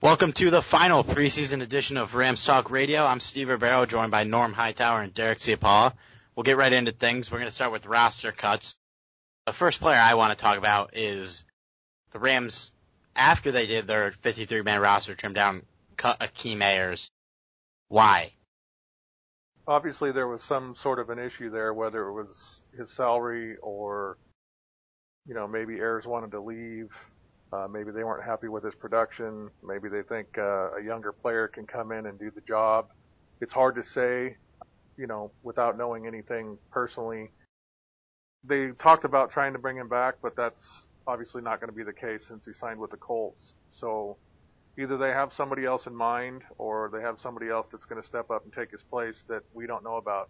Welcome to the final preseason edition of Rams Talk Radio. I'm Steve Ribeiro, joined by Norm Hightower and Derek Ciapala. We'll get right into things. We're going to start with roster cuts. The first player I want to talk about is the Rams, after they did their 53-man roster trim down, cut Akeem Ayers. Why? Obviously, there was some sort of an issue there, whether it was his salary or, maybe Ayers wanted to leave. Maybe they weren't happy with his production. Maybe they think a younger player can come in and do the job. It's hard to say, without knowing anything personally. They talked about trying to bring him back, but that's obviously not going to be the case since he signed with the Colts. So either they have somebody else in mind or they have somebody else that's going to step up and take his place that we don't know about.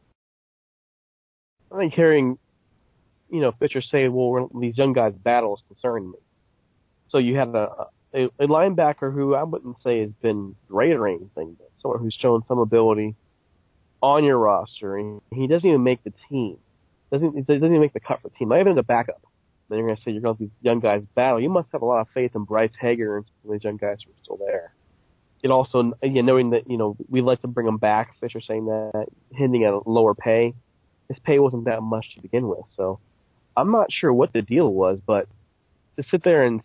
I think hearing, Fisher say, well, these young guys' battle is concerning me. So you have a linebacker who I wouldn't say has been great or anything, but someone who's shown some ability on your roster, and he doesn't even make the team. Doesn't even make the cut for the team. Not even the backup. Then you're going to say you're going to let these young guys battle. You must have a lot of faith in Bryce Hager and some of these young guys who are still there. It also, knowing that, we like to bring them back, Fisher saying that, hinting at a lower pay. His pay wasn't that much to begin with, so I'm not sure what the deal was, but to sit there and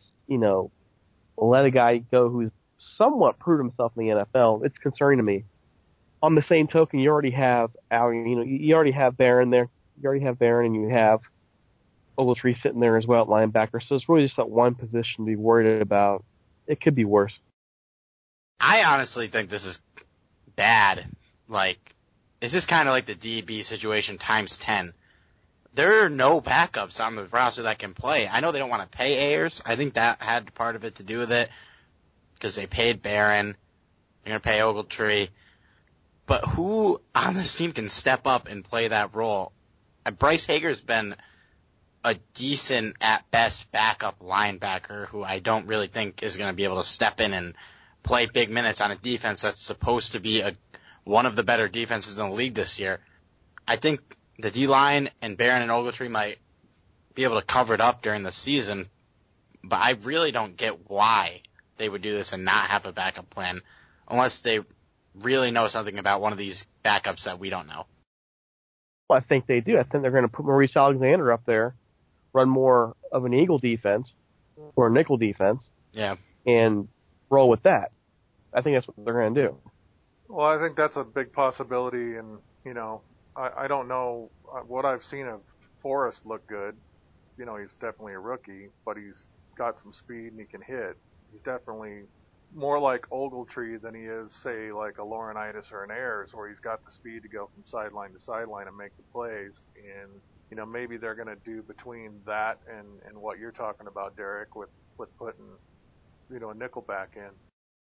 let a guy go who's somewhat proved himself in the NFL, it's concerning to me. On the same token, you already have you already have Barron there. You already have Barron, and you have Ogletree sitting there as well at linebacker. So it's really just that one position to be worried about. It could be worse. I honestly think this is bad. This is kind of like the DB situation times 10. There are no backups on the roster that can play. I know they don't want to pay Ayers. I think that had part of it to do with it because they paid Barron. They're going to pay Ogletree. But who on this team can step up and play that role? Bryce Hager's been a decent, at best, backup linebacker who I don't really think is going to be able to step in and play big minutes on a defense that's supposed to be one of the better defenses in the league this year. I think the D-line and Barron and Ogletree might be able to cover it up during the season, but I really don't get why they would do this and not have a backup plan unless they really know something about one of these backups that we don't know. Well, I think they do. I think they're going to put Maurice Alexander up there, run more of an eagle defense or a nickel defense, and roll with that. I think that's what they're going to do. Well, I think that's a big possibility, and, I don't know. What I've seen of Forrest look good. He's definitely a rookie, but he's got some speed and he can hit. He's definitely more like Ogletree than he is, say, like a Laurinaitis or an Ayers, where he's got the speed to go from sideline to sideline and make the plays. And, maybe they're going to do between that and what you're talking about, Derek, with putting, a nickel back in.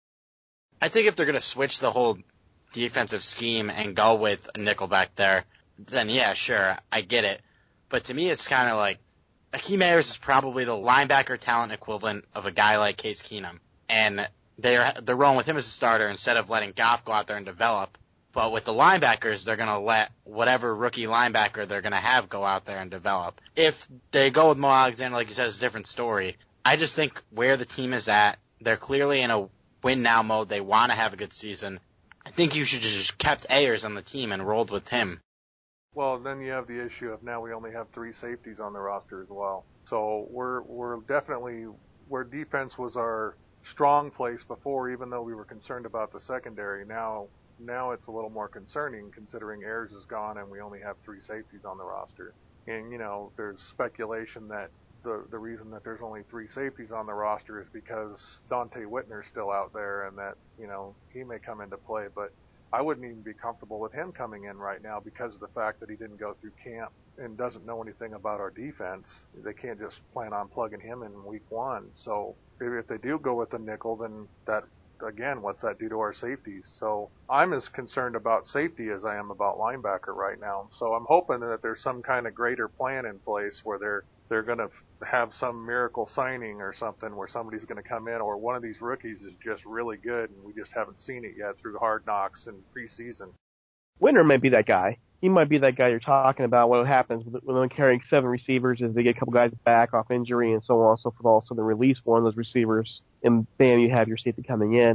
I think if they're going to switch the whole defensive scheme and go with a nickel back there, then yeah, sure, I get it. But to me, it's kind of like Akeem Ayers is probably the linebacker talent equivalent of a guy like Case Keenum. And they're rolling with him as a starter instead of letting Goff go out there and develop. But with the linebackers, they're going to let whatever rookie linebacker they're going to have go out there and develop. If they go with Mo Alexander, like you said, it's a different story. I just think where the team is at, they're clearly in a win-now mode. They want to have a good season. I think you should just kept Ayers on the team and rolled with him. Well, then you have the issue of now we only have 3 safeties on the roster as well. So we're definitely where defense was our strong place before, even though we were concerned about the secondary. Now it's a little more concerning considering Ayers is gone and we only have 3 safeties on the roster. And, there's speculation that the reason that there's only 3 safeties on the roster is because Dante Whitner's still out there and that, he may come into play. But I wouldn't even be comfortable with him coming in right now because of the fact that he didn't go through camp and doesn't know anything about our defense. They can't just plan on plugging him in week 1. So if they do go with the nickel, then that, again, what's that do to our safeties? So I'm as concerned about safety as I am about linebacker right now. So I'm hoping that there's some kind of greater plan in place where they're going to have some miracle signing or something where somebody's going to come in, or one of these rookies is just really good and we just haven't seen it yet through Hard Knocks and preseason. Whitner might be that guy. He might be that guy you're talking about. What happens when they're carrying 7 receivers is they get a couple guys back off injury and so on and so forth. Also, they release one of those receivers, and bam, you have your safety coming in.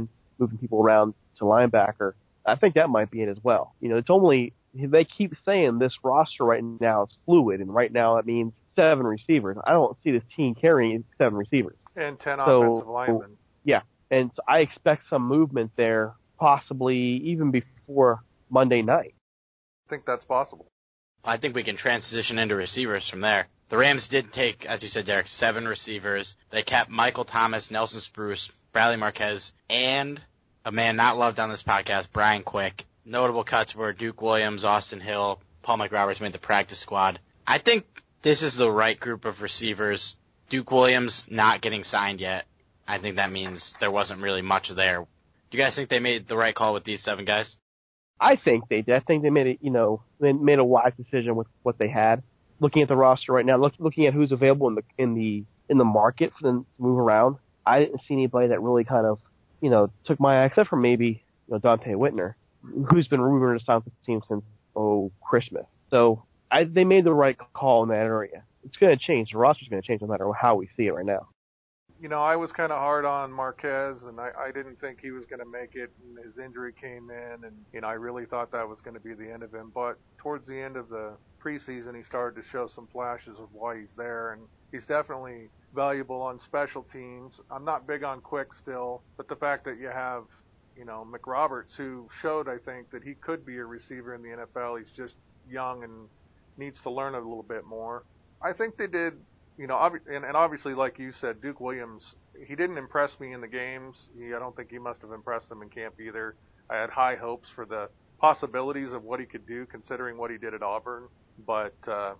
moving people around to linebacker. I think that might be it as well. It's only, they keep saying this roster right now is fluid, and right now that means 7 receivers. I don't see this team carrying 7 receivers. And 10 offensive linemen. Yeah, and so I expect some movement there, possibly even before Monday night. I think that's possible. I think we can transition into receivers from there. The Rams did take, as you said, Derek, 7 receivers. They kept Michael Thomas, Nelson Spruce, Bradley Marquez, and a man not loved on this podcast, Brian Quick. Notable cuts were Duke Williams, Austin Hill, Paul McRoberts made the practice squad. I think this is the right group of receivers. Duke Williams not getting signed yet. I think that means there wasn't really much there. Do you guys think they made the right call with these 7 guys? I think they did. I think they made they made a wise decision with what they had. Looking at the roster right now, looking at who's available in the market for them to move around, I didn't see anybody that really kind of, took my eye, except for maybe, Dante Whitner, who's been rumored to sign with the team since, Christmas. So they made the right call in that area. It's going to change. The roster's going to change no matter how we see it right now. I was kind of hard on Marquez, and I didn't think he was going to make it, and his injury came in, and I really thought that was going to be the end of him. But towards the end of the preseason, he started to show some flashes of why he's there, and he's definitely valuable on special teams. I'm not big on Quick still, but the fact that you have, McRoberts, who showed, I think, that he could be a receiver in the NFL. He's just young and needs to learn a little bit more. I think they did. And obviously, like you said, Duke Williams, he didn't impress me in the games. I don't think he must have impressed them in camp either. I had high hopes for the possibilities of what he could do, considering what he did at Auburn, but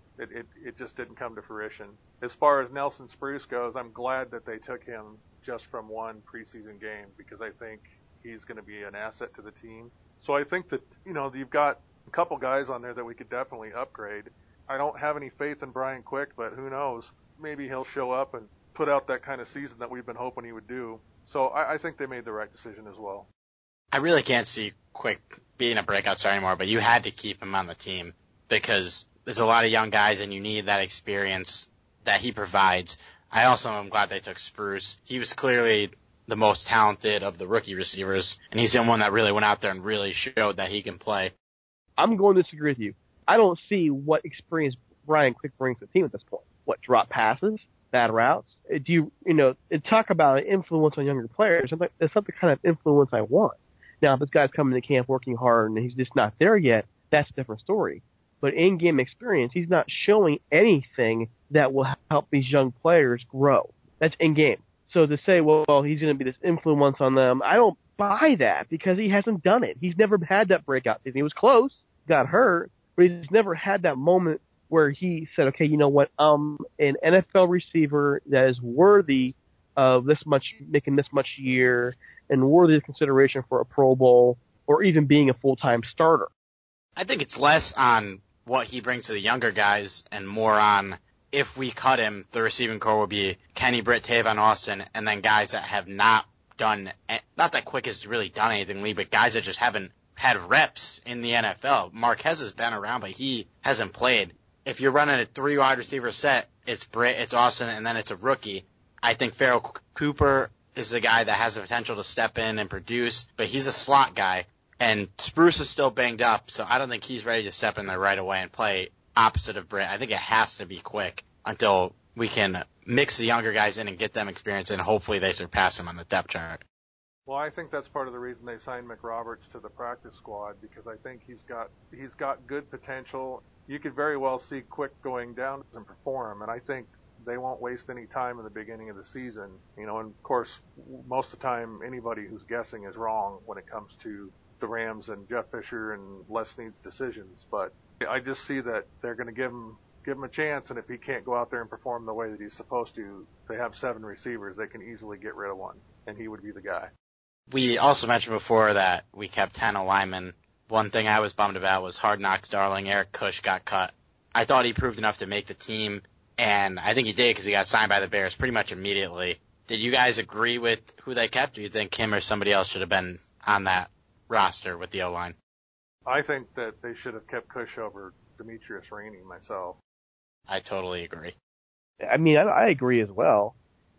it just didn't come to fruition. As far as Nelson Spruce goes, I'm glad that they took him just from one preseason game, because I think he's going to be an asset to the team. So I think that, you've got a couple guys on there that we could definitely upgrade. I don't have any faith in Brian Quick, but who knows? Maybe he'll show up and put out that kind of season that we've been hoping he would do. So I think they made the right decision as well. I really can't see Quick being a breakout star anymore, but you had to keep him on the team because there's a lot of young guys and you need that experience that he provides. I also am glad they took Spruce. He was clearly the most talented of the rookie receivers, and he's the one that really went out there and really showed that he can play. I'm going to disagree with you. I don't see what experience Brian Quick brings to the team at this point. What, drop passes, bad routes? Do you talk about influence on younger players? That's not the kind of influence I want. Now, if this guy's coming to camp working hard and he's just not there yet, that's a different story. But in-game experience, he's not showing anything that will help these young players grow. That's in-game. So to say, well, he's going to be this influence on them, I don't buy that because he hasn't done it. He's never had that breakout season. He was close, got hurt, but he's never had that moment where he said, okay, you know what, an NFL receiver that is worthy of this much, making this much a year, and worthy of consideration for a Pro Bowl, or even being a full-time starter. I think it's less on what he brings to the younger guys and more on if we cut him, the receiving core will be Kenny Britt, Tavon Austin, and then guys that have not done, not that Quick has really done anything, Lee, but guys that just haven't had reps in the NFL. Marquez has been around, but he hasn't played. If you're running a 3 wide receiver set, it's Britt, it's Austin, and then it's a rookie. I think Farrell Cooper is the guy that has the potential to step in and produce, but he's a slot guy. And Spruce is still banged up, so I don't think he's ready to step in there right away and play opposite of Britt. I think it has to be Quick until we can mix the younger guys in and get them experience, and hopefully they surpass him on the depth chart. Well, I think that's part of the reason they signed McRoberts to the practice squad, because I think he's got good potential. You could very well see Quick going down and perform, and I think they won't waste any time in the beginning of the season. And of course, most of the time, anybody who's guessing is wrong when it comes to the Rams and Jeff Fisher and Les Snead's decisions. But I just see that they're going to give him a chance, and if he can't go out there and perform the way that he's supposed to, they have 7 receivers. They can easily get rid of one, and he would be the guy. We also mentioned before that we kept 10 linemen. One thing I was bummed about was Hard Knocks darling Eric Kush got cut. I thought he proved enough to make the team, and I think he did because he got signed by the Bears pretty much immediately. Did you guys agree with who they kept, or do you think him or somebody else should have been on that roster with the O-line? I think that they should have kept Kush over Demetrius Rainey myself. I totally agree. I mean, I agree as well.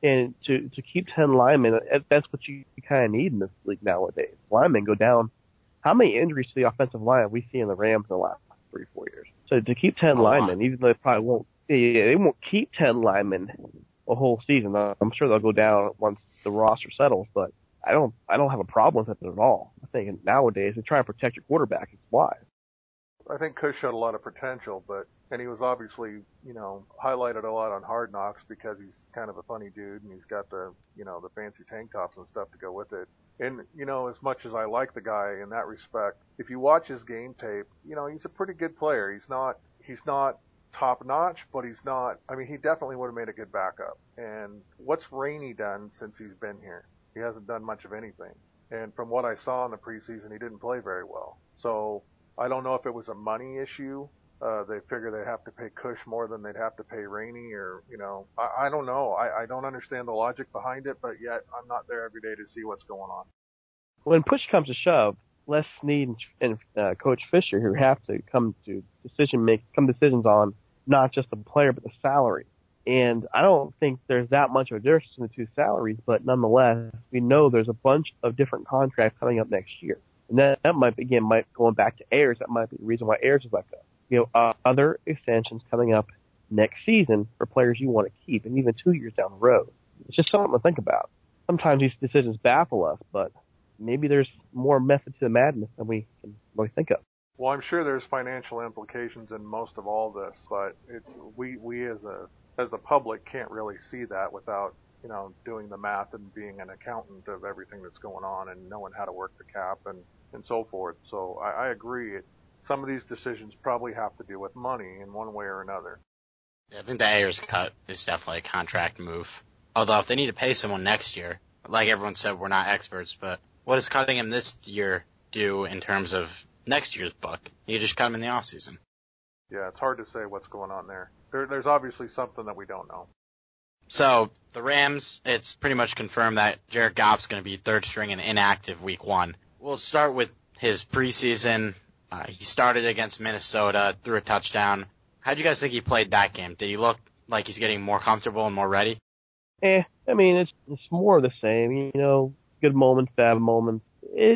And to keep 10 linemen, that's what you kind of need in this league nowadays. Linemen go down. How many injuries to the offensive line have we seen in the Rams in the last 3-4 years? So to keep 10 linemen, even though they probably won't, they won't keep 10 linemen a whole season. I'm sure they'll go down once the roster settles, but I don't have a problem with it at all. I think nowadays they try to protect your quarterback. It's why. I think Kush showed a lot of potential, and he was obviously, highlighted a lot on Hard Knocks because he's kind of a funny dude and he's got the fancy tank tops and stuff to go with it. And, as much as I like the guy in that respect, if you watch his game tape, he's a pretty good player. He's not top notch, but he's not, he definitely would have made a good backup. And what's Rainey done since he's been here? He hasn't done much of anything. And from what I saw in the preseason, he didn't play very well. So I don't know if it was a money issue. They figure they'd have to pay Kush more than they'd have to pay Rainey, or, I don't know. I don't understand the logic behind it, but yet I'm not there every day to see what's going on. When push comes to shove, Les Snead and Coach Fisher, who have to come decisions on not just the player but the salary. And I don't think there's that much of a difference in the two salaries, but nonetheless, we know there's a bunch of different contracts coming up next year. And that might going back to Ayers, that might be the reason why Ayers is like that. Other extensions coming up next season for players you want to keep, and even 2 years down the road. It's just something to think about. Sometimes these decisions baffle us, but maybe there's more method to the madness than we can really think of. Well, I'm sure there's financial implications in most of all this, but we as a public can't really see that without doing the math and being an accountant of everything that's going on and knowing how to work the cap and so forth. So I agree. Some of these decisions probably have to do with money in one way or another. I think the Ayers cut is definitely a contract move. Although if they need to pay someone next year, like everyone said, we're not experts, but what does cutting him this year do in terms of next year's buck? You just cut him in the offseason. Yeah, it's hard to say what's going on there. There's obviously something that we don't know. So, the Rams, it's pretty much confirmed that Jared Goff's going to be third string and inactive week 1. We'll start with his preseason. He started against Minnesota, threw a touchdown. How'd you guys think he played that game? Did he look like he's getting more comfortable and more ready? It's more of the same. Good moments, bad moments.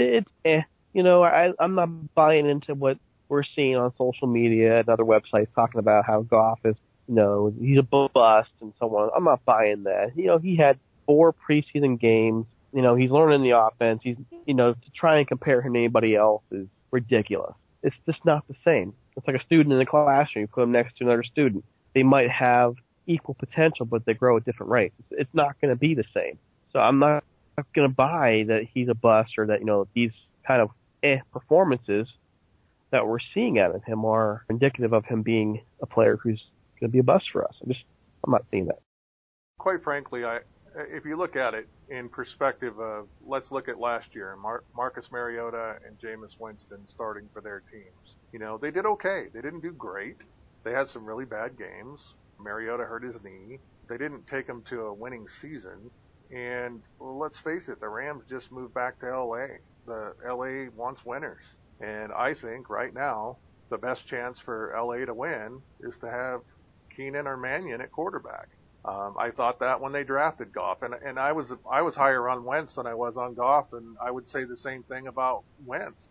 I'm not buying into what we're seeing on social media and other websites talking about how Goff is, he's a bust and so on. I'm not buying that. He had 4 preseason games. He's learning the offense. To try and compare him to anybody else is ridiculous. It's just not the same. It's like a student in the classroom. You put him next to another student. They might have equal potential, but they grow at different rates. It's not going to be the same. So I'm not going to buy that he's a bust or that, these kind of performances that we're seeing out of him are indicative of him being a player who's going to be a bust for us. I'm not seeing that. Quite frankly, if you look at it in perspective of, let's look at last year, Marcus Mariota and Jameis Winston starting for their teams. They did okay. They didn't do great. They had some really bad games. Mariota hurt his knee. They didn't take him to a winning season. And let's face it, the Rams just moved back to L.A. The L.A. wants winners. And I think right now the best chance for L.A. to win is to have Keenan or Mannion at quarterback. I thought that when they drafted Goff, and I was higher on Wentz than I was on Goff, and I would say the same thing about Wentz.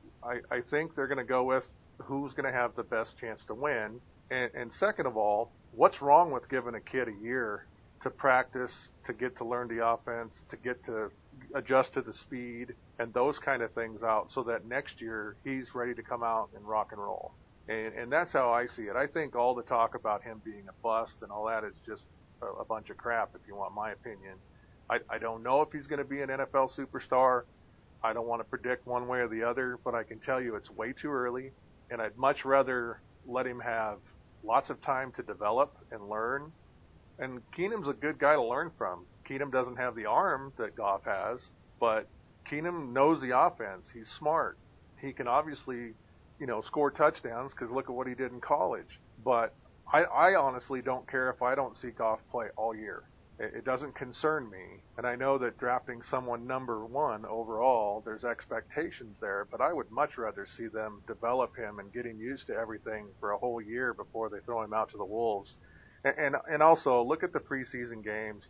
I think they're going to go with who's going to have the best chance to win. And second of all, what's wrong with giving a kid a year to practice, to get to learn the offense, to get to adjust to the speed and those kind of things out so that next year he's ready to come out and rock and roll. And that's how I see it. I think all the talk about him being a bust and all that is just a bunch of crap, if you want my opinion. I don't know if he's going to be an NFL superstar. I don't want to predict one way or the other, but I can tell you it's way too early, and I'd much rather let him have lots of time to develop and learn. And Keenum's a good guy to learn from. Keenum doesn't have the arm that Goff has, but Keenum knows the offense. He's smart. He can obviously, score touchdowns because look at what he did in college. But I honestly don't care if I don't see Goff play all year. It doesn't concern me. And I know that drafting someone number 1 overall, there's expectations there, but I would much rather see them develop him and get him used to everything for a whole year before they throw him out to the wolves. And also look at the preseason games.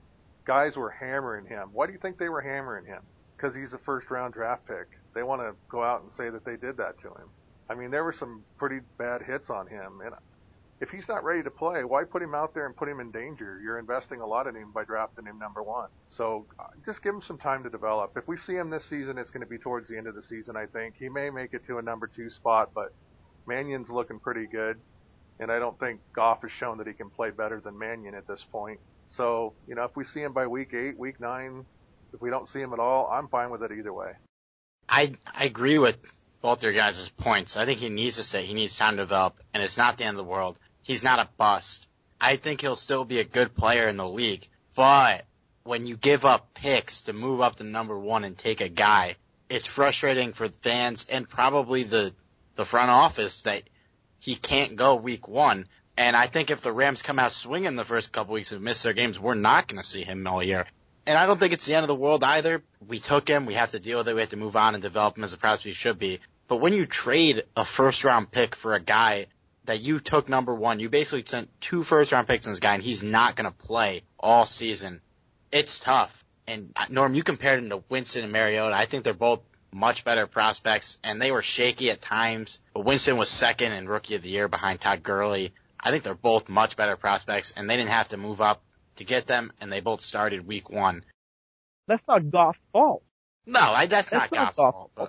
guys were hammering him. Why do you think they were hammering him? Because he's a first-round draft pick. They want to go out and say that they did that to him. I mean, there were some pretty bad hits on him, and if he's not ready to play, why put him out there and put him in danger? You're investing a lot in him by drafting him number 1. So just give him some time to develop. If we see him this season, it's going to be towards the end of the season, I think. He may make it to a number 2 spot, but Mannion's looking pretty good, and I don't think Goff has shown that he can play better than Mannion at this point. So, if we see him by week 8, week 9, if we don't see him at all, I'm fine with it either way. I agree with both your guys' points. I think he needs to stay. He needs time to develop, and it's not the end of the world. He's not a bust. I think he'll still be a good player in the league. But when you give up picks to move up to number 1 and take a guy, it's frustrating for fans and probably the front office that he can't go week 1. And I think if the Rams come out swinging the first couple weeks and miss their games, we're not going to see him all year. And I don't think it's the end of the world either. We took him. We have to deal with it. We have to move on and develop him as a prospect he should be. But when you trade a first-round pick for a guy that you took number 1, you basically sent 2 first-round picks on this guy, and he's not going to play all season. It's tough. And, Norm, you compared him to Winston and Mariota. I think they're both much better prospects, and they were shaky at times. But Winston was second in Rookie of the Year behind Todd Gurley. I think they're both much better prospects, and they didn't have to move up to get them, and they both started week 1. That's not Goff's fault. No, that's not Goff's fault. But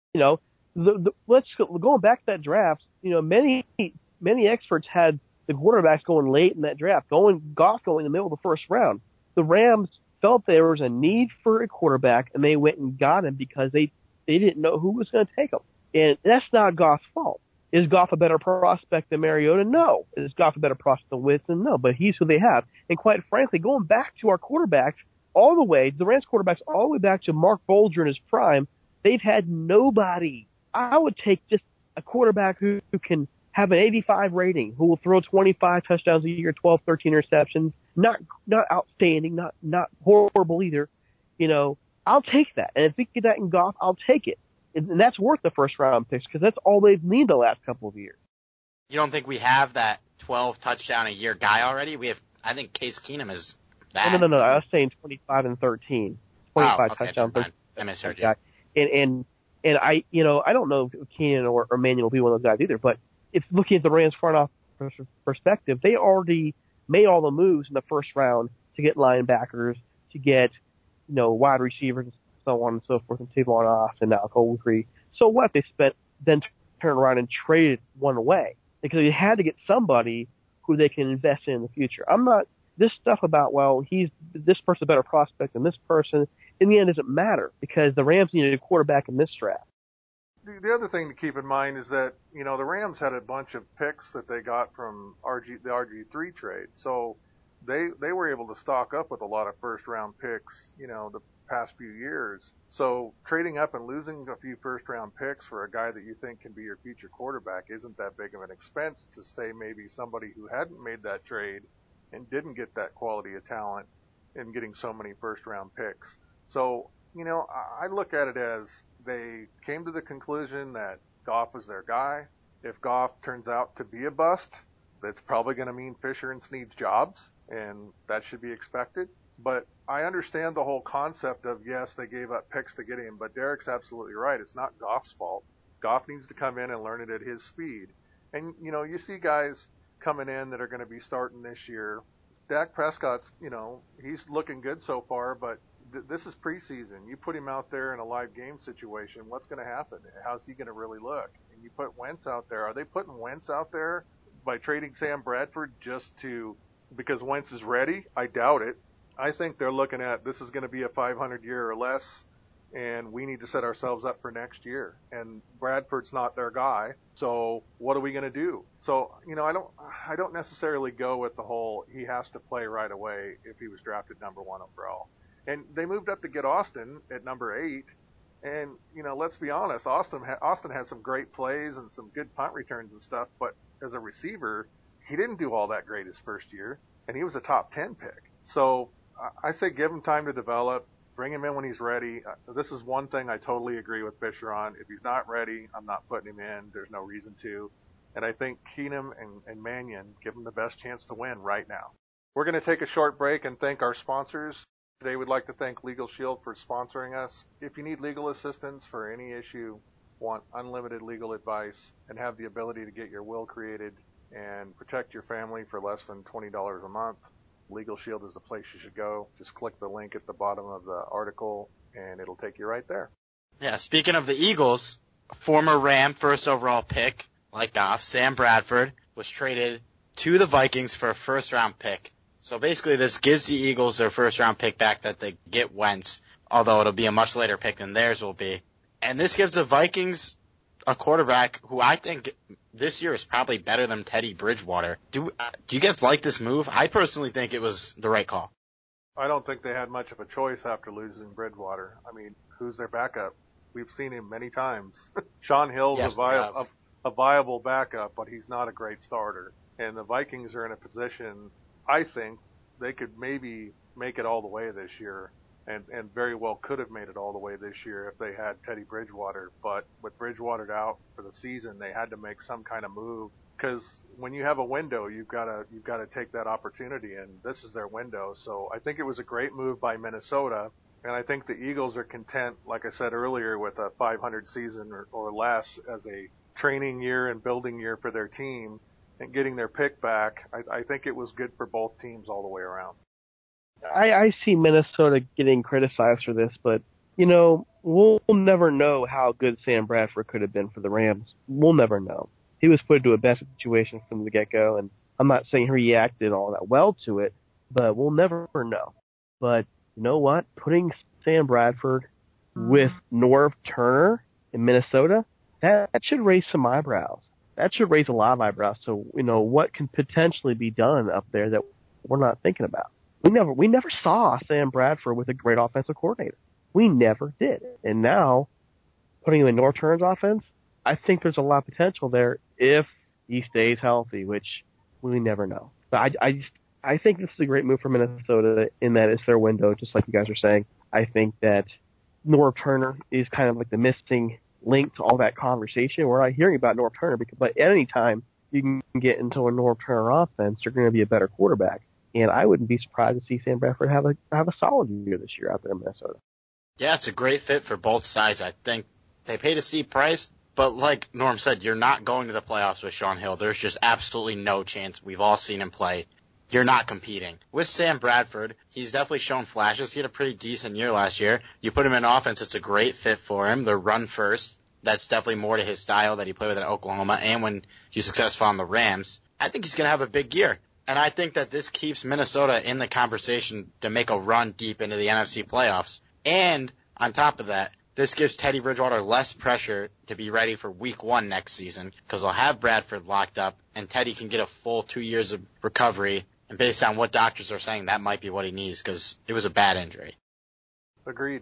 Let's going back to that draft. Many experts had the quarterbacks going late in that draft, Goff going in the middle of the first round. The Rams felt there was a need for a quarterback, and they went and got him because they didn't know who was going to take him. And that's not Goff's fault. Is Goff a better prospect than Mariota? No. Is Goff a better prospect than Winston? No. But he's who they have. And quite frankly, going back to our quarterbacks all the way, the Rams quarterbacks all the way back to Mark Bolger in his prime, they've had nobody. I would take just a quarterback who can have an 85 rating, who will throw 25 touchdowns a year, 12, 13 interceptions. Not outstanding, not horrible either. I'll take that. And if we get that in Goff, I'll take it. And that's worth the first round picks because that's all they've needed the last couple of years. You don't think we have that 12 touchdown a year guy already? I think Case Keenum is that. No. I was saying 25 and 13. 25 touchdown, 13. I misheard you. And I don't know if Keenan or Mannion will be one of those guys either, but if looking at the Rams front office perspective, they already made all the moves in the first round to get linebackers, to get, wide receivers and so on and so forth, and Tavon Austin, now Ogletree. So what they then turned around and traded one away? Because they had to get somebody who they can invest in the future. This stuff about, this person's a better prospect than this person, in the end doesn't matter because the Rams needed a quarterback in this draft. The other thing to keep in mind is that, the Rams had a bunch of picks that they got from the RG3 trade. So they were able to stock up with a lot of first-round picks, the past few years. So trading up and losing a few first-round picks for a guy that you think can be your future quarterback isn't that big of an expense to say maybe somebody who hadn't made that trade and didn't get that quality of talent in getting so many first-round picks. So, I look at it as they came to the conclusion that Goff was their guy. If Goff turns out to be a bust, that's probably going to mean Fisher and Snead's jobs, and that should be expected. But I understand the whole concept of, yes, they gave up picks to get him, but Derek's absolutely right. It's not Goff's fault. Goff needs to come in and learn it at his speed. And, you see guys coming in that are going to be starting this year. Dak Prescott's, he's looking good so far, but this is preseason. You put him out there in a live game situation, what's going to happen? How's he going to really look? And you put Wentz out there. Are they putting Wentz out there by trading Sam Bradford because Wentz is ready? I doubt it. I think they're looking at this is going to be a 500 year or less, and we need to set ourselves up for next year. And Bradford's not their guy, so what are we going to do? So, I don't necessarily go with the whole he has to play right away if he was drafted number 1 overall. And they moved up to get Austin at number 8. And, let's be honest, Austin had some great plays and some good punt returns and stuff, but as a receiver, he didn't do all that great his first year, and he was a top 10 pick. So I say give him time to develop, bring him in when he's ready. This is one thing I totally agree with Fisher on. If he's not ready, I'm not putting him in. There's no reason to. And I think Keenum and Mannion give him the best chance to win right now. We're going to take a short break and thank our sponsors. Today we'd like to thank Legal Shield for sponsoring us. If you need legal assistance for any issue, want unlimited legal advice, and have the ability to get your will created and protect your family for less than $20 a month, Legal Shield is the place you should go. Just click the link at the bottom of the article and it'll take you right there. Yeah, speaking of the Eagles, former Ram first overall pick, like Goff, Sam Bradford, was traded to the Vikings for a first-round pick. So basically this gives the Eagles their first-round pick back that they get Wentz, although it'll be a much later pick than theirs will be. And this gives the Vikings a quarterback who I think this year is probably better than Teddy Bridgewater. Do you guys like this move? I personally think it was the right call. I don't think they had much of a choice after losing Bridgewater. I mean, who's their backup? We've seen him many times. Sean Hill's Yes, a viable backup, but he's not a great starter. And the Vikings are in a position, I think, they could maybe make it all the way this year, and very well could have made it all the way this year if they had Teddy Bridgewater. But with Bridgewater out for the season, they had to make some kind of move, because when you have a window, you've got to take that opportunity, and this is their window. So I think it was a great move by Minnesota, and I think the Eagles are content, like I said earlier, with a 500 season or less as a training year and building year for their team, and getting their pick back. I think it was good for both teams all the way around. I see Minnesota getting criticized for this, but, we'll never know how good Sam Bradford could have been for the Rams. We'll never know. He was put into a best situation from the get-go, and I'm not saying he reacted all that well to it, but we'll never know. But you know what? Putting Sam Bradford with Norv Turner in Minnesota, that should raise some eyebrows. That should raise a lot of eyebrows. So, what can potentially be done up there that we're not thinking about? We never saw Sam Bradford with a great offensive coordinator. We never did. And now, putting him in Norv Turner's offense, I think there's a lot of potential there if he stays healthy, which we never know. But I think this is a great move for Minnesota in that it's their window, just like you guys are saying. I think that Norv Turner is kind of like the missing link to all that conversation. We're not hearing about Norv Turner, but at any time you can get into a Norv Turner offense, you're going to be a better quarterback. And I wouldn't be surprised to see Sam Bradford have a solid year this year out there in Minnesota. Yeah, it's a great fit for both sides. I think they paid a steep price, but like Norm said, you're not going to the playoffs with Sean Hill. There's just absolutely no chance. We've all seen him play. You're not competing. With Sam Bradford, he's definitely shown flashes. He had a pretty decent year last year. You put him in offense, it's a great fit for him. The run first, that's definitely more to his style that he played with at Oklahoma and when he was successful on the Rams. I think he's going to have a big year. And I think that this keeps Minnesota in the conversation to make a run deep into the NFC playoffs. And on top of that, this gives Teddy Bridgewater less pressure to be ready for week 1 next season because they'll have Bradford locked up and Teddy can get a full 2 years of recovery. And based on what doctors are saying, that might be what he needs because it was a bad injury. Agreed.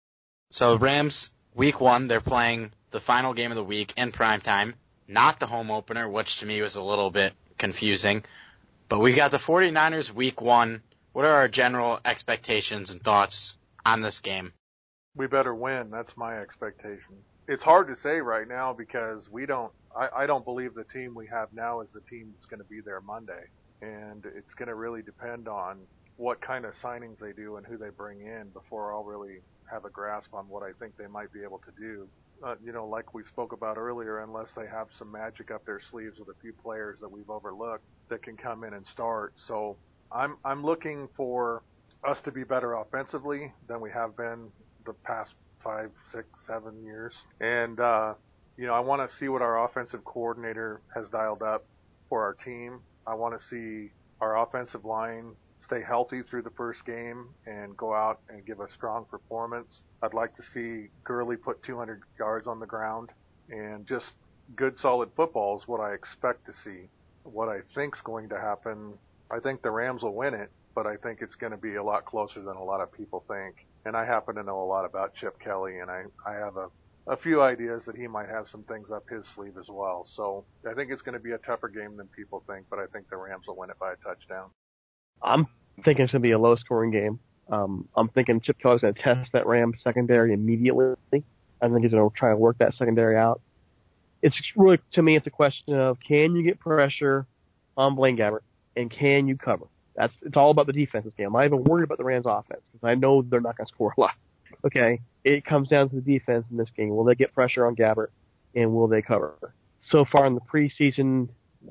So Rams, week 1, they're playing the final game of the week in primetime, not the home opener, which to me was a little bit confusing. But we got the 49ers week 1. What are our general expectations and thoughts on this game? We better win. That's my expectation. It's hard to say right now because I don't believe the team we have now is the team that's going to be there Monday. And it's going to really depend on what kind of signings they do and who they bring in before I'll really have a grasp on what I think they might be able to do. Like we spoke about earlier, unless they have some magic up their sleeves with a few players that we've overlooked that can come in and start. So I'm looking for us to be better offensively than we have been the past 5, 6, 7 years. And, I want to see what our offensive coordinator has dialed up for our team. I want to see our offensive line stay healthy through the first game and go out and give a strong performance. I'd like to see Gurley put 200 yards on the ground, and just good solid football is what I expect to see. What I think's going to happen, I think the Rams will win it, but I think it's going to be a lot closer than a lot of people think. And I happen to know a lot about Chip Kelly, and I have a few ideas that he might have some things up his sleeve as well. So I think it's going to be a tougher game than people think, but I think the Rams will win it by a touchdown. I'm thinking it's going to be a low-scoring game. I'm thinking Chip Kelly's going to test that Rams secondary immediately. I think he's going to try to work that secondary out. It's really, to me, it's a question of can you get pressure on Blaine Gabbert and can you cover? It's all about the defense this game. I'm not even worried about the Rams offense because I know they're not going to score a lot. Okay, it comes down to the defense in this game. Will they get pressure on Gabbert, and will they cover? So far in the preseason,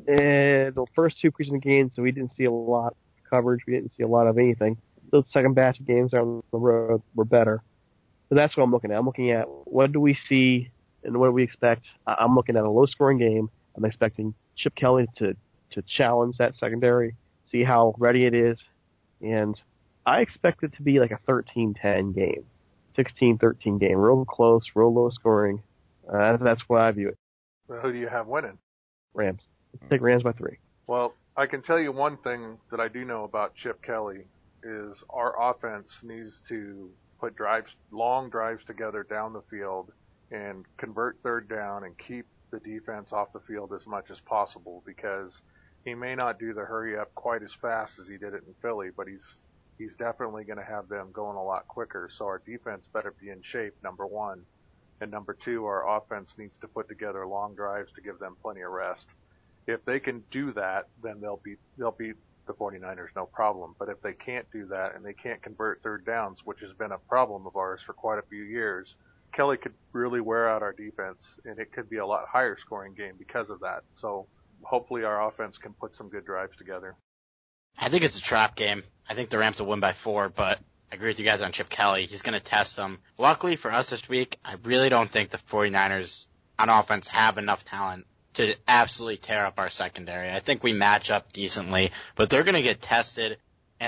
the first 2 preseason games, we didn't see a lot of coverage. We didn't see a lot of anything. The second batch of games on the road were better. So that's what I'm looking at. I'm looking at what do we see and what do we expect. I'm looking at a low-scoring game. I'm expecting Chip Kelly to challenge that secondary, see how ready it is, and I expect it to be like a 13-10 game, 16-13 game, real close, real low scoring. That's what I view it. Well, who do you have winning? Rams. Let's take Rams by 3. Well, I can tell you one thing that I do know about Chip Kelly is our offense needs to put long drives together down the field and convert third down and keep the defense off the field as much as possible, because he may not do the hurry up quite as fast as he did it in Philly, but he's definitely going to have them going a lot quicker. So our defense better be in shape, number one. And number 2, our offense needs to put together long drives to give them plenty of rest. If they can do that, then they'll beat the 49ers, no problem. But if they can't do that and they can't convert third downs, which has been a problem of ours for quite a few years, Kelly could really wear out our defense, and it could be a lot higher scoring game because of that. So hopefully our offense can put some good drives together. I think it's a trap game. I think the Rams will win by 4, but I agree with you guys on Chip Kelly. He's going to test them. Luckily for us this week, I really don't think the 49ers on offense have enough talent to absolutely tear up our secondary. I think we match up decently, but they're going to get tested, and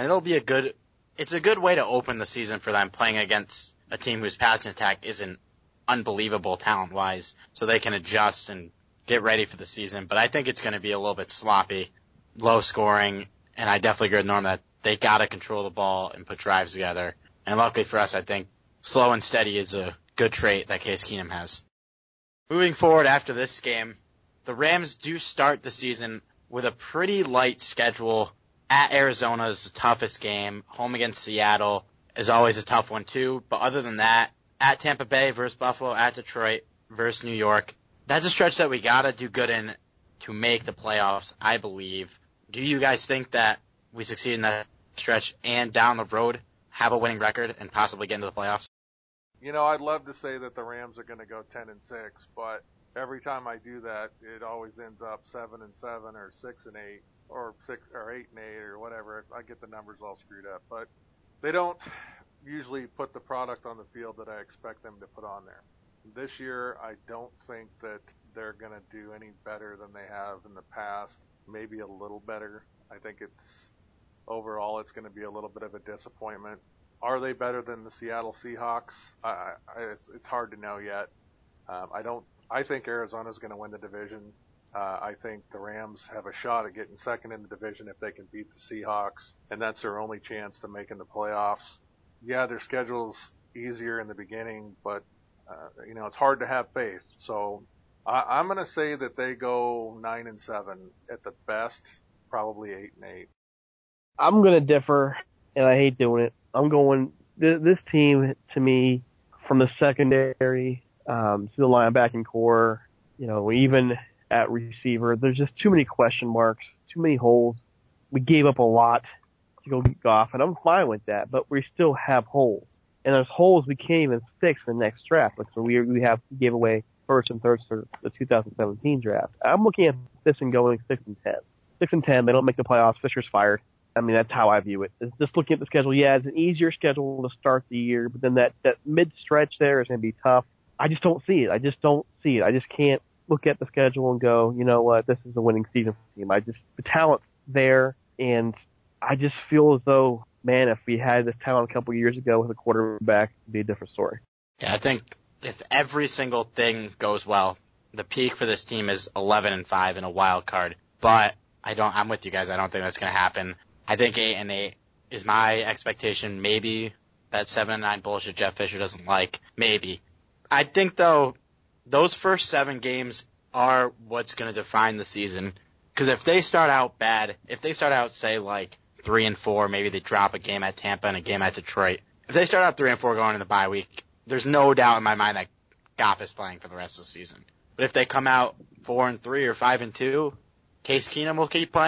it's a good way to open the season for them, playing against a team whose passing attack isn't unbelievable talent-wise, so they can adjust and get ready for the season. But I think it's going to be a little bit sloppy, low scoring, and I definitely agree with Norm that they got to control the ball and put drives together. And luckily for us, I think slow and steady is a good trait that Case Keenum has. Moving forward after this game, the Rams do start the season with a pretty light schedule. At Arizona is the toughest game. Home against Seattle is always a tough one too. But other than that, at Tampa Bay versus Buffalo, at Detroit versus New York, that's a stretch that we got to do good in to make the playoffs, I believe. Do you guys think that we succeed in that stretch and down the road have a winning record and possibly get into the playoffs? You know, I'd love to say that the Rams are going to go 10-6, but every time I do that, it always ends up 7-7 or 6-8 or 8-8 or whatever. I get the numbers all screwed up, but they don't usually put the product on the field that I expect them to put on there. This year, I don't think that they're going to do any better than they have in the past. Maybe a little better. I think overall it's going to be a little bit of a disappointment. Are they better than the Seattle Seahawks? It's hard to know yet. I think Arizona's going to win the division. I think the Rams have a shot at getting second in the division if they can beat the Seahawks, and that's their only chance to making the playoffs. Yeah, their schedule's easier in the beginning, but it's hard to have faith. So I'm going to say that they go 9-7 at the best, probably 8-8. I'm going to differ, and I hate doing it. I'm going this team, to me, from the secondary to the linebacking core, even at receiver, there's just too many question marks, too many holes. We gave up a lot to go get Goff, and I'm fine with that, but we still have holes. And there's holes we can't even fix in the next draft. Like, so we gave away first and thirds for the 2017 draft. I'm looking at this and going 6-10. 6-10, they don't make the playoffs, Fisher's fired. I mean, that's how I view it. It's just looking at the schedule, yeah, it's an easier schedule to start the year, but then that mid-stretch there is going to be tough. I just don't see it. I just can't look at the schedule and go, you know what, this is a winning season for the team. The talent's there, and I just feel as though, man, if we had this talent a couple of years ago with a quarterback, it'd be a different story. Yeah, I think if every single thing goes well, the peak for this team is 11-5 in a wild card. But I'm with you guys. I don't think that's going to happen. I think 8-8 is my expectation. Maybe that 7-9 bullshit Jeff Fisher doesn't like. Maybe. I think, though, those first 7 games are what's going to define the season. Because if they start out bad, say, like 3-4, maybe they drop a game at Tampa and a game at Detroit. If they start out 3-4 going into the bye week, there's no doubt in my mind that Goff is playing for the rest of the season. But if they come out 4-3 or 5-2, Case Keenum will keep playing.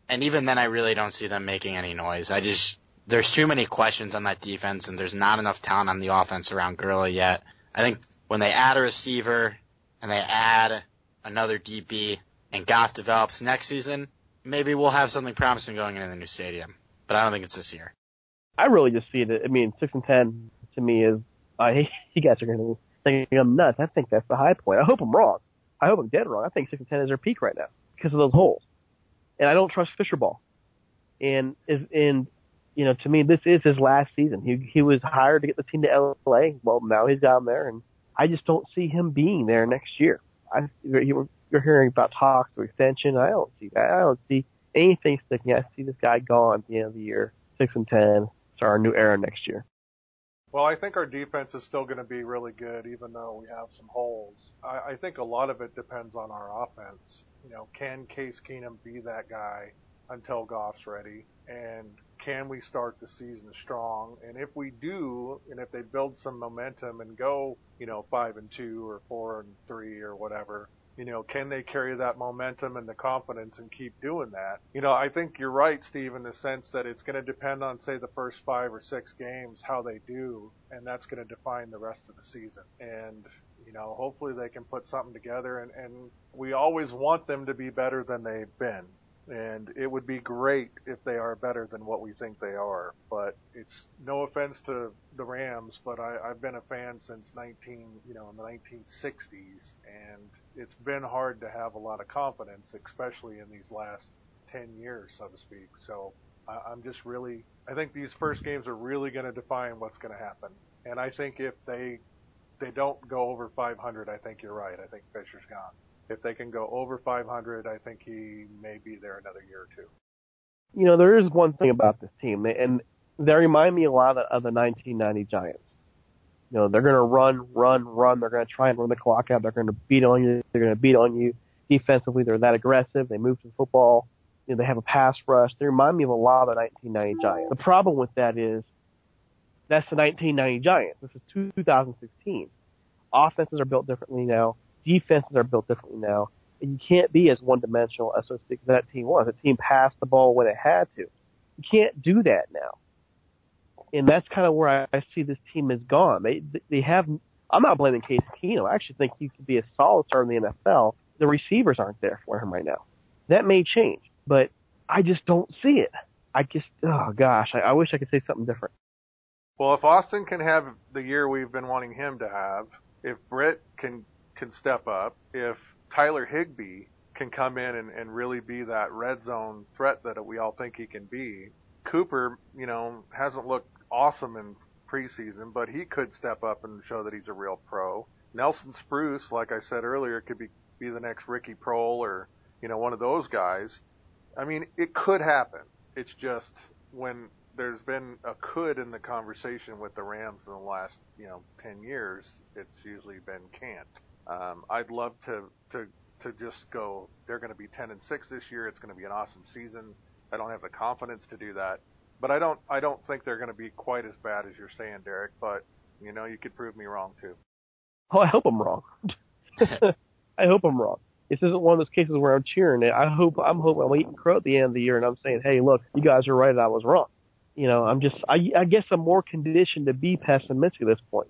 And even then, I really don't see them making any noise. There's too many questions on that defense, and there's not enough talent on the offense around Gurley yet. I think when they add a receiver and they add another DB and Goff develops next season, maybe we'll have something promising going into the new stadium. But I don't think it's this year. I really just see it. I mean, 6-10 to me is, you guys are going to think I'm nuts. I think that's the high point. I hope I'm wrong. I hope I'm dead wrong. I think 6-10 is their peak right now because of those holes. And I don't trust Fisher Ball. And to me, this is his last season. He was hired to get the team to LA. Well, now he's down there, and I just don't see him being there next year. You're hearing about talks of extension. I don't see that. I don't see anything sticking. I see this guy gone at the end of the year, 6-10. Start our new era next year. Well, I think our defense is still going to be really good, even though we have some holes. I think a lot of it depends on our offense. Can Case Keenum be that guy until Goff's ready? And can we start the season strong? And if we do, and if they build some momentum and go, 5-2 or 4-3 or whatever, can they carry that momentum and the confidence and keep doing that? I think you're right, Steve, in the sense that it's going to depend on, say, the first 5 or 6 games, how they do, and that's going to define the rest of the season. And, hopefully they can put something together, and we always want them to be better than they've been. And it would be great if they are better than what we think they are. But it's no offense to the Rams, but I've been a fan since in the 1960s, and it's been hard to have a lot of confidence, especially in these last 10 years, so to speak. So I'm just really, I think these first games are really going to define what's going to happen. And I think if they don't go over 500, I think you're right. I think Fisher's gone. If they can go over 500, I think he may be there another year or two. There is one thing about this team, and they remind me a lot of the 1990 Giants. They're going to run. They're going to try and run the clock out. They're going to beat on you. They're going to beat on you defensively. They're that aggressive. They move to the football. They have a pass rush. They remind me of a lot of the 1990 Giants. The problem with that is that's the 1990 Giants. This is 2016. Offenses are built differently now. Defenses are built differently now. And you can't be as one-dimensional as that team was. The team passed the ball when it had to. You can't do that now. And that's kind of where I see this team has gone. They have, I'm not blaming Case Keenum. I actually think he could be a solid star in the NFL. The receivers aren't there for him right now. That may change, but I just don't see it. I wish I could say something different. Well, if Austin can have the year we've been wanting him to have, if Britt can step up, if Tyler Higbee can come in and really be that red zone threat that we all think he can be. Cooper, hasn't looked awesome in preseason, but he could step up and show that he's a real pro. Nelson Spruce, like I said earlier, could be the next Ricky Prohl or, one of those guys. I mean, it could happen. It's just when there's been a could in the conversation with the Rams in the last, 10 years, it's usually been can't. I'd love to just go, they're going to be 10-6 this year. It's going to be an awesome season. I don't have the confidence to do that, but I don't think they're going to be quite as bad as you're saying, Derek, but you could prove me wrong too. Oh, I hope I'm wrong. I hope I'm wrong. This isn't one of those cases where I'm cheering. I'm eating crow at the end of the year and I'm saying, hey, look, you guys are right. I was wrong. I guess I'm more conditioned to be pessimistic at this point.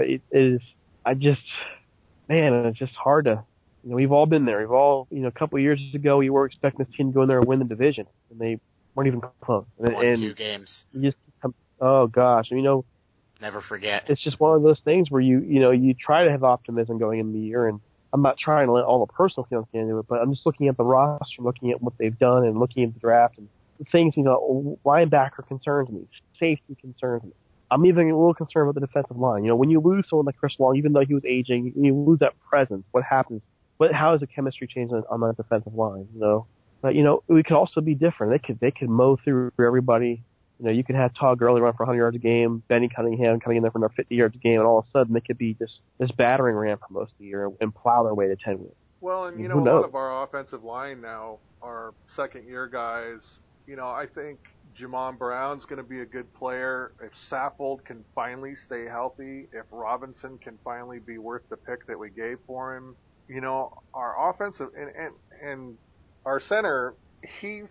It's just hard to, we've all been there. We've all, a couple of years ago, we were expecting this team to go in there and win the division, and they weren't even close. Won 2 games. Oh gosh, never forget. It's just one of those things where you try to have optimism going into the year, and I'm not trying to let all the personal feelings get into it, but I'm just looking at the roster, looking at what they've done, and looking at the draft, and the things, linebacker concerns me, safety concerns me. I'm even a little concerned with the defensive line. When you lose someone like Chris Long, even though he was aging, when you lose that presence, what happens? How does the chemistry change on that defensive line? But we could also be different. They could mow through everybody. You could have Todd Gurley run for 100 yards a game, Benny Cunningham coming in there for another 50 yards a game, and all of a sudden they could be just this battering ram for most of the year and plow their way to 10 wins. Well, and a lot of our offensive line now are second-year guys. I think Jamon Brown's going to be a good player. If Saffold can finally stay healthy, if Robinson can finally be worth the pick that we gave for him, our offensive and our center, he's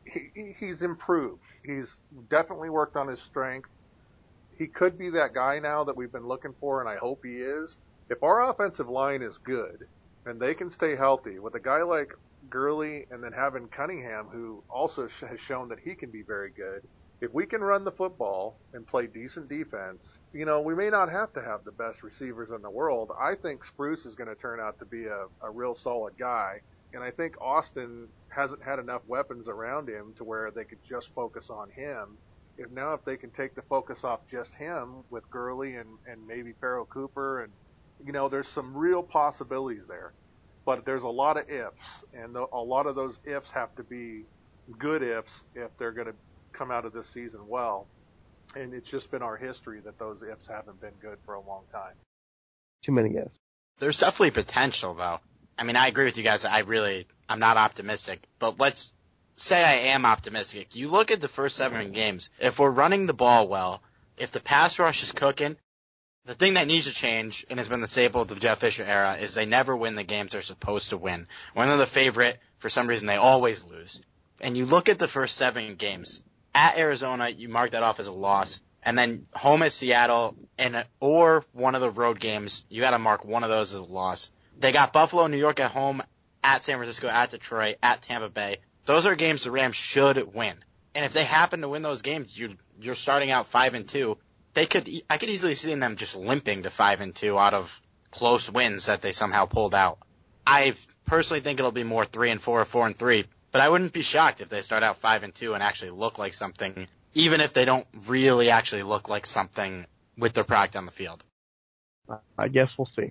he's improved. He's definitely worked on his strength. He could be that guy now that we've been looking for, and I hope he is. If our offensive line is good and they can stay healthy with a guy like Gurley and then having Cunningham, who also has shown that he can be very good, if we can run the football and play decent defense, we may not have to have the best receivers in the world. I think Spruce is going to turn out to be a real solid guy. And I think Austin hasn't had enough weapons around him to where they could just focus on him. If they can take the focus off just him with Gurley and maybe Pharaoh Cooper, and there's some real possibilities there. But there's a lot of ifs, and a lot of those ifs have to be good ifs if they're going to come out of this season well. And it's just been our history that those ifs haven't been good for a long time. Too many ifs. There's definitely potential, though. I mean, I agree with you guys. I'm not optimistic. But let's say I am optimistic. You look at the first 7 games. If we're running the ball well, if the pass rush is cooking, the thing that needs to change, and has been the staple of the Jeff Fisher era, is they never win the games they're supposed to win. When they're the favorite, for some reason, they always lose. And you look at the first 7 games. At Arizona, you mark that off as a loss. And then home at Seattle, or one of the road games, you got to mark one of those as a loss. They got Buffalo, New York at home, at San Francisco, at Detroit, at Tampa Bay. Those are games the Rams should win. And if they happen to win those games, you're starting out 5-2. I could easily see them just limping to 5-2 out of close wins that they somehow pulled out. I personally think it'll be more 3-4 or 4-3, but I wouldn't be shocked if they start out 5-2 and actually look like something, even if they don't really actually look like something with their product on the field. I guess we'll see.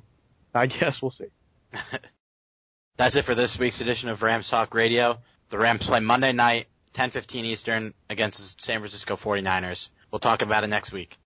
That's it for this week's edition of Rams Talk Radio. The Rams play Monday night, 10:15 Eastern, against the San Francisco 49ers. We'll talk about it next week.